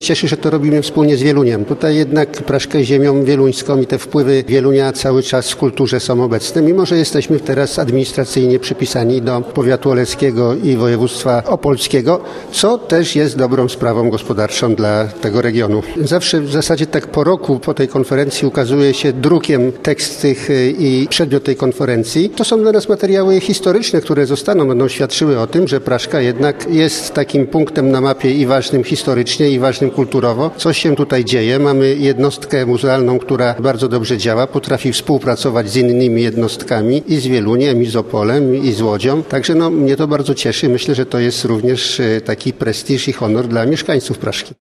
Cieszy, że to robimy wspólnie z Wieluniem. Tutaj jednak Praszka jest ziemią wieluńską i te wpływy Wielunia cały czas w kulturze są obecne, mimo że jesteśmy teraz administracyjnie przypisani do powiatu oleckiego i województwa opolskiego, co też jest dobrą sprawą gospodarczą dla tego regionu. Zawsze w zasadzie tak po roku po tej konferencji ukazuje się drukiem tekst tych i przedmiot tej konferencji. To są dla nas materiały historyczne, które będą świadczyły o tym, że Praszka jednak jest takim punktem na mapie i ważnym historycznie, i ważnym kulturowo. Coś się tutaj dzieje. Mamy jednostkę muzealną, która bardzo dobrze działa, potrafi współpracować z innymi jednostkami i z Wieluniem, i z Opolem, i z Łodzią. Także mnie to bardzo cieszy. Myślę, że to jest również taki prestiż i honor dla mieszkańców Praszki.